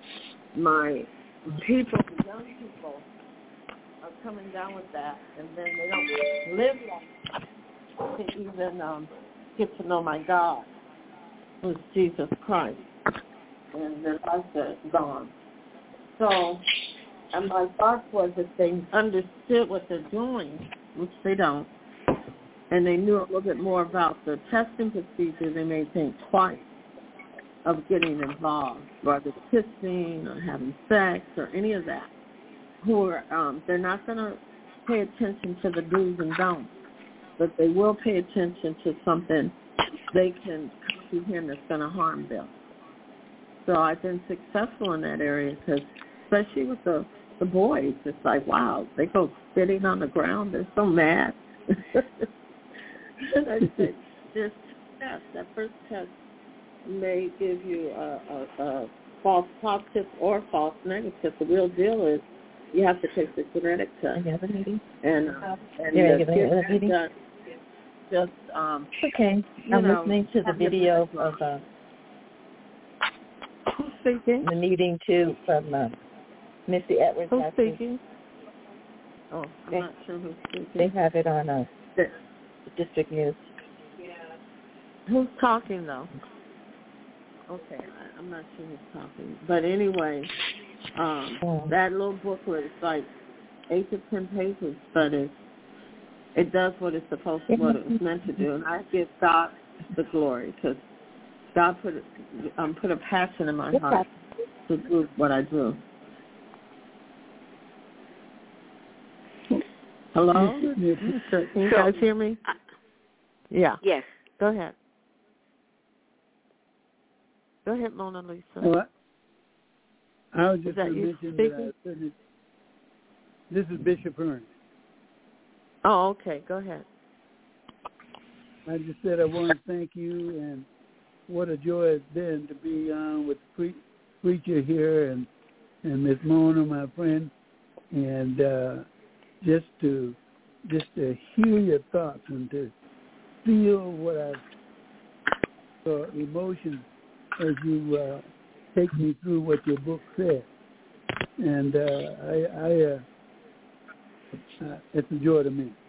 my people, the young people, are coming down with that, and then they don't live long to even um, get to know my God, who's Jesus Christ, and their lives are gone. So, and my thought was if they understood what they're doing, which they don't, and they knew a little bit more about the testing procedure, they may think twice of getting involved, whether kissing or having sex or any of that. Who are um, they're not going to pay attention to the do's and don'ts, but they will pay attention to something they can comprehend that's going to harm them. So I've been successful in that area because, especially with the the boys, it's like, wow, they go spitting on the ground. They're so mad. And I said, there's two tests. That first test may give you a, a, a false positive or false negative. The real deal is you have to take the genetic test. Any other meeting? And, uh, and You're the going to other meeting? Just, just um, okay. I'm know, listening to the video of uh, who's speaking? the meeting too from uh, Missy Edwards. Who's speaking? Oh, I'm they, not sure who's speaking. They have it on uh, District News. Who's talking, though? Okay, I, I'm not sure who's talking. But anyway, um, oh. that little booklet is like eight to ten pages, but it, it does what it's supposed to, what it was meant to do. And I give God the glory because God put, um, put a passion in my heart to do what I do. Hello? Can you guys hear me? Yeah. Yes. Go ahead. Go ahead, Mona Lisa. Well, I was just that going to you mention speaking? that I, this is Bishop Hearn. Oh, okay. Go ahead. I just said I want to thank you, and what a joy it's been to be on with the pre- preacher here and, and Miss Mona, my friend, and uh, just to just to hear your thoughts and to feel what I uh, emotions as you uh, take me through what your book said, and uh, I, I uh, uh, it's a joy to me.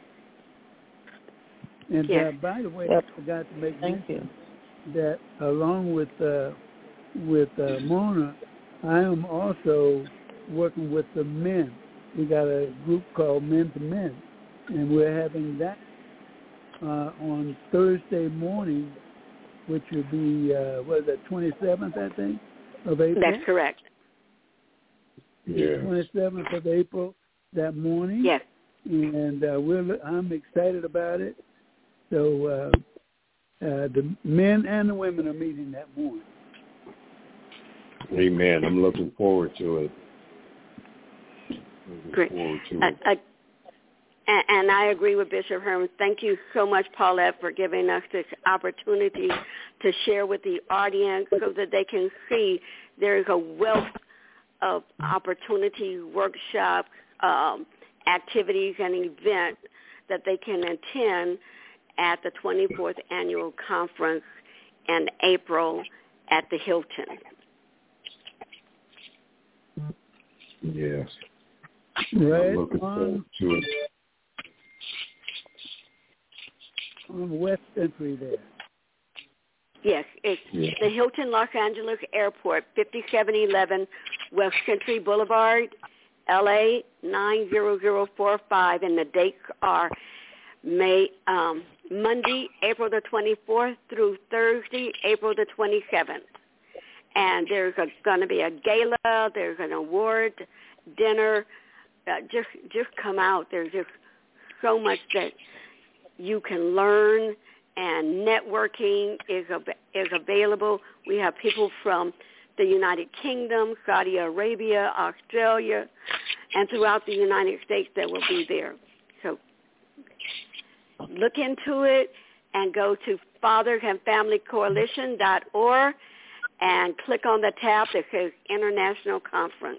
And yeah. uh, by the way, yep. I forgot to make Thank mention you. that along with uh, with uh, Mona, I am also working with the men. We got a group called Men to Men, and we're having that uh, on Thursday morning, which would be, uh, what is that, twenty-seventh, I think, of April? That's correct. Yeah. twenty-seventh of April, that morning. Yes. And uh, we're, I'm excited about it. So uh, uh, the men and the women are meeting that morning. Amen. I'm looking forward to it. Looking Great. forward to I, it. I, And, and I agree with Bishop Herman. Thank you so much, Paulette, for giving us this opportunity to share with the audience so that they can see there is a wealth of opportunity, workshops, um, activities, and events that they can attend at the twenty-fourth Annual Conference in April at the Hilton. Yes. Right. I'm looking forward to it. On West Century there. Yes, it's Yeah. the Hilton Los Angeles Airport, fifty-seven eleven West Century Boulevard, L A nine zero zero four five, and the dates are May um, Monday, April the twenty-fourth through Thursday, April the twenty-seventh. And there's going to be a gala. There's an award dinner. Uh, just just come out. There's just so much that you can learn, and networking is is available. We have people from the United Kingdom, Saudi Arabia, Australia, and throughout the United States that will be there. So look into it and go to fathers and family coalition dot org and click on the tab that says International Conference.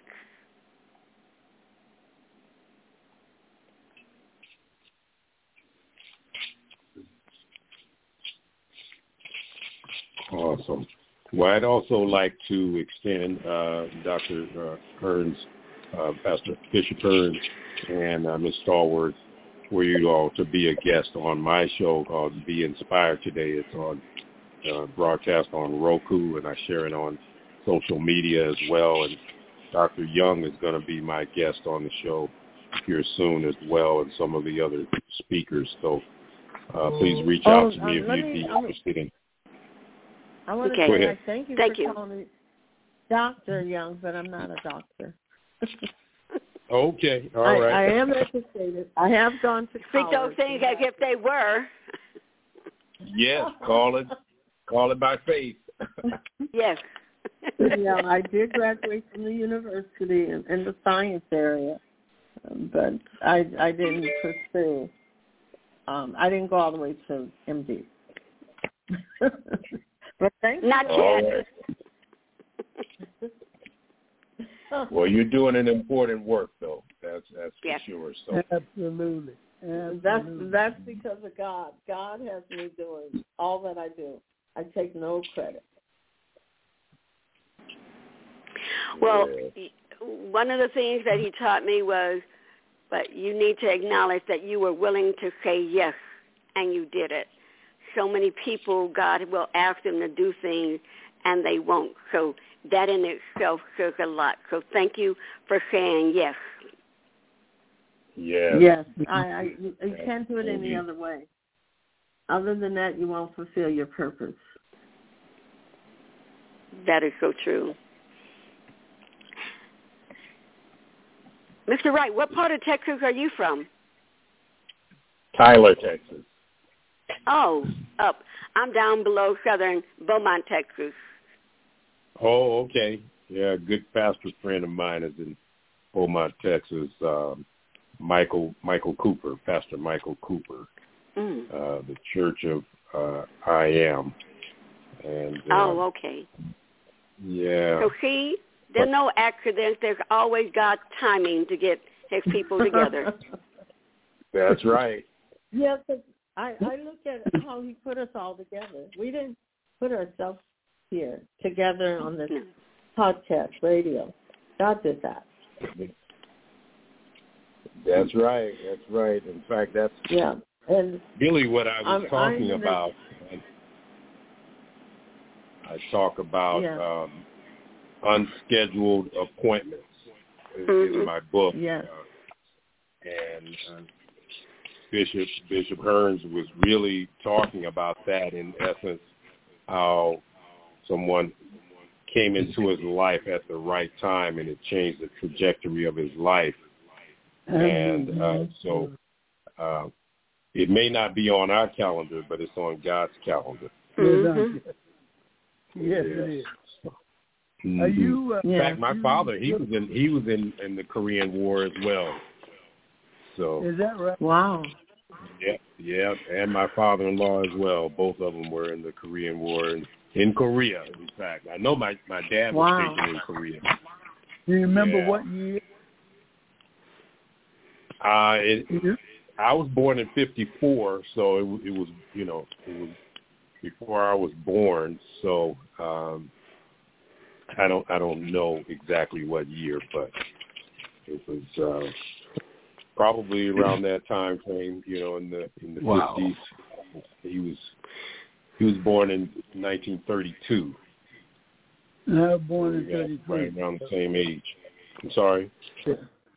Awesome. Well, I'd also like to extend uh, Doctor Uh, Hearns, uh, Pastor Bishop Hearns, and uh, Miz Stallworth for you all to be a guest on my show called Be Inspired Today. It's on uh, broadcast on Roku, and I share it on social media as well. And Doctor Young is going to be my guest on the show here soon as well, and some of the other speakers. So uh, please reach Oh, out to me um, if let you'd me- be I'm- interested in. I want to Okay. Go say ahead. I thank you Thank for you. calling me Doctor Young, but I'm not a doctor. Okay, all I, right. I am educated. I have gone to Speak college. those things as if they were. Yes, call it, call it by faith. Yes. Yeah, I did graduate from the university in, in the science area, um, but I I didn't pursue. Um, I didn't go all the way to M D. But thank you. Not All yet. right. Well, you're doing an important work, though. That's that's for Yes. sure. So Absolutely. Absolutely. That's that's because of God. God has me doing all that I do. I take no credit. Well, one of the things that he taught me was, but you need to acknowledge that you were willing to say yes, and you did it. So many people, God will ask them to do things, and they won't. So that in itself says a lot. So thank you for saying yes. yes, Yes, I, I you you can't do it any other way. Other than that, you won't fulfill your purpose. That is so true. Mister Wright, what part of Texas are you from? Tyler, Texas. Oh, up. I'm down below southern Beaumont, Texas. Oh, okay. Yeah, a good pastor friend of mine is in Beaumont, Texas. Um, Michael Michael Cooper, Pastor Michael Cooper, Mm. uh, the Church of uh, I Am. And uh, Oh, okay. yeah. So see, there's no accidents. There's always God's timing to get his people together. That's right. Yeah, but I, I look at how he put us all together. We didn't put ourselves here together on this No. podcast radio. God did that. That's right. That's right. In fact, that's Yeah. And really what I was I'm- talking I'm about. I talk about Yeah. um, unscheduled appointments is, Mhm. is my book. Yes. Uh, and uh, Bishop Bishop Hearns was really talking about that in essence, how someone came into his life at the right time and it changed the trajectory of his life. And uh, so uh, it may not be on our calendar, but it's on God's calendar. Mm-hmm. Yes, it is. Mm-hmm. Are you? Uh, In Yeah. fact, my father, he was in he was in, in the Korean War as well. So is that right? Wow. Yeah, yeah, and my father-in-law as well. Both of them were in the Korean War, in, in Korea, in fact. I know my, my dad was Wow. stationed in Korea. Do you remember Yeah. what year? Uh, it, Mm-hmm. I was born in fifty-four, so it, it was, you know, it was before I was born. So um, I don't, I don't know exactly what year, but it was uh, probably around that time frame, you know, in the in the Wow. fifties. He was he was born in nineteen thirty-two. And I was born in So, yeah, thirty-three. right around the same age. I'm sorry. Yeah.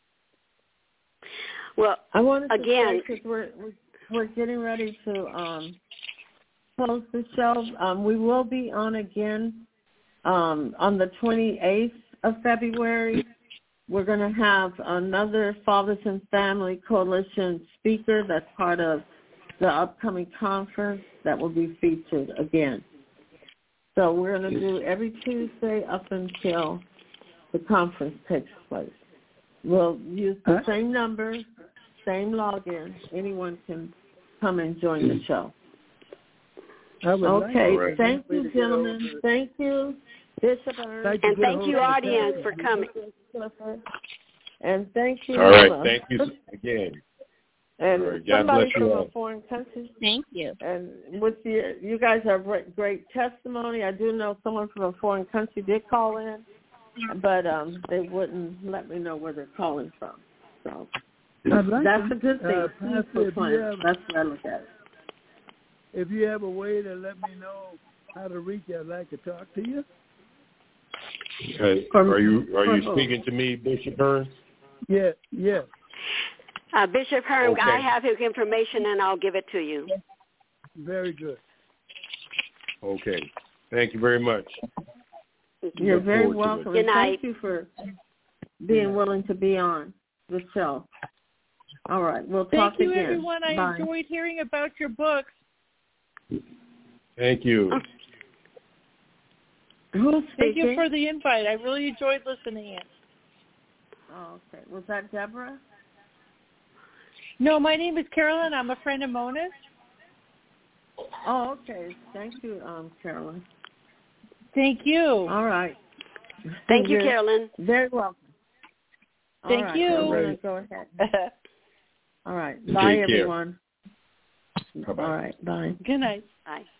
Well, I wanted to again, because we're, we're we're getting ready to um, close the show. Um, we will be on again um, on the twenty-eighth of February. We're going to have another Fathers and Family Coalition speaker that's part of the upcoming conference that will be featured again. So we're going to do every Tuesday up until the conference takes place. We'll use the Huh? same number, same login. Anyone can come and join the show. I would like Okay. to- Thank you, gentlemen. Thank you, Bishop Ernst. Like to and get a thank hold you, of the audience, family. for coming. And thank you. All right. uh, Thank you again. And All right, God somebody bless you from all. a foreign country. Thank you. And with your, you guys have great, great testimony. I do know someone from a foreign country did call in, but um, they wouldn't let me know where they're calling from. So I'd like that's to, a good thing. uh, Pastor, Peaceful if you plan. have- That's what I look at it. If you have a way to let me know how to reach you, I'd like to talk to you. Okay. From- Are you are you from- speaking to me, Bishop Hearn? Yeah, yeah. Uh, Bishop Herm, Okay. I have his information, and I'll give it to you. Very good. Okay. Thank you very much. You're Look very forward to it. welcome. Good And night. thank you for being willing to be on the show. All right. We'll talk Thank you, again. everyone. I Bye. enjoyed hearing about your books. Thank you. Who's Thank speaking? you for the invite. I really enjoyed listening in. Oh, okay. Was that Deborah? No, my name is Carolyn. I'm a friend of Mona's. Oh, okay. Thank you, um, Carolyn. Thank you. All right. Thank you, You're Carolyn. Very welcome. All Thank right, you. I'm gonna Right. go ahead. All right. Take Bye, care. everyone. Bye-bye. All right. Bye. Good night. Bye.